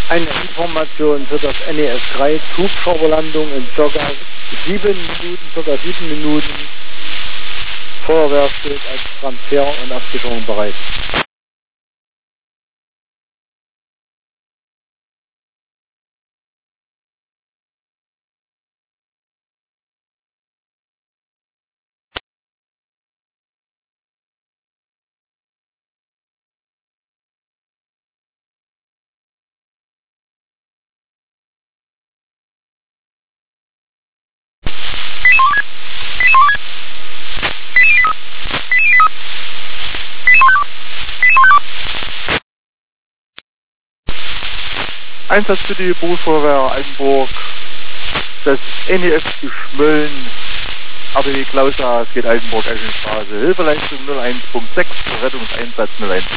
Eine Information für das NES-3 Hubschrauberlandung in ca. 7 Minuten. Feuerwehr steht als Transfer und Absicherung bereit. Einsatz für die Berufsfeuerwehr Altenburg. Das NES geschmollen. ABW Klausa, es geht Altenburg, Eschenstraße. Hilfeleistung 01.6, Rettungseinsatz 01.